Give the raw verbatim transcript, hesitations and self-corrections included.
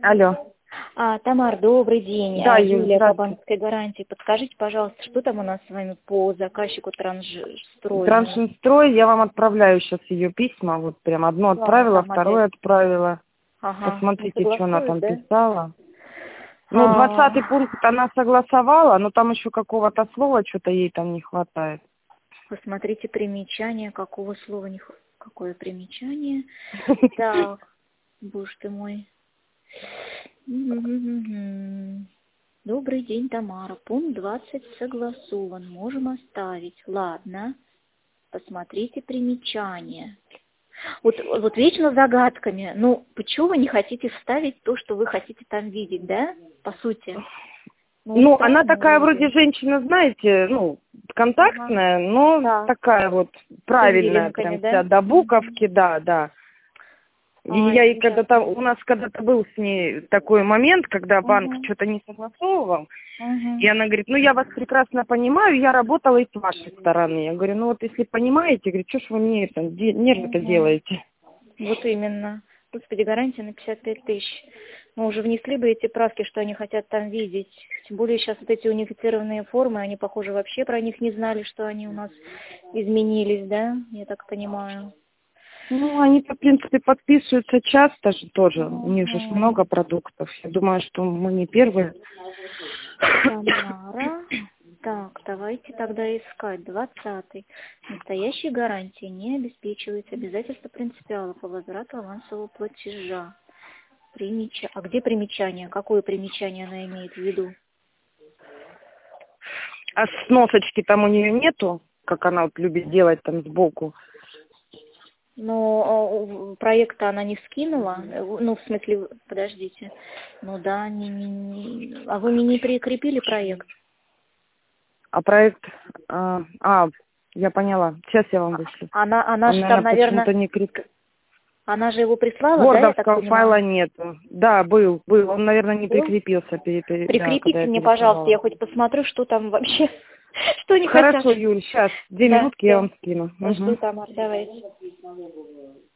Алло. А, Тамар, добрый день. Да, А, Юль, Юлия по здравствуйте. банковской гарантии. Подскажите, пожалуйста, что там у нас с вами по заказчику Трансстрой? Трансстрой, я вам отправляю сейчас ее письма. Вот прям одно Ладно, отправила, там второе опять. отправила. Ага, не Посмотрите, что она согласуют, там да? писала. Ну, А, двадцатый пункт она согласовала, но там еще какого-то слова что-то ей там не хватает. посмотрите примечание. Какого слова не хватает? Какое примечание? Так, боже ты мой. Мгм. Добрый день, Тамара. Пункт двадцать согласован. Можем оставить. Ладно. Посмотрите примечание. Вот, вот вечно загадками. Ну, почему вы не хотите вставить то, что вы хотите там видеть, да? По сути. Ну, Ну, она странные такая люди. вроде женщина, знаете, ну, контактная, но Да. такая вот С правильная, извилинками, прям да? вся до буковки, да, да. И А, я ей ясно. когда-то, у нас когда-то был с ней такой момент, когда банк Угу. что-то не согласовывал, Угу. и она говорит, ну я вас прекрасно понимаю, я работала и с вашей стороны. Я говорю, ну вот если понимаете, говорю, что ж вы мне это, де- нервы-то Угу. делаете? Вот именно. Господи, гарантия на пятьдесят пять тысяч. Мы уже внесли бы эти правки, что они хотят там видеть. Тем более сейчас вот эти унифицированные формы, они, похоже, вообще про них не знали, что они у нас изменились, да? Я так понимаю. Ну, они-то, в принципе, подписываются часто же тоже. У них же ж Угу. много продуктов. Я думаю, что мы не первые. Тамара. Так, давайте тогда искать. Двадцатый. Настоящей гарантии не обеспечивается обязательство принципиала по возврату авансового платежа. Примеча... А где примечание? Какое примечание она имеет в виду? А сносочки там у нее нету, как она вот любит делать там сбоку. Но проект-то она не скинула. Ну, в смысле, подождите. Ну да, не, не, не... А вы мне не прикрепили проект? А проект... А, а, я поняла. Сейчас я вам вышлю. Она, она Он, же наверное, там, наверное, почему-то не крик... она же его прислала, да, я так Вордовского понимаю? файла нету. Да, был, был. Он, наверное, не Был? прикрепился, пере- пере- да, когда Прикрепите я мне, пожалуйста, я пересылала. хоть посмотрю, что там вообще, что они хотят. Хорошо, Юль, сейчас. Две Да, минутки я все. вам скину. Жду, Угу. Тамар, давайте.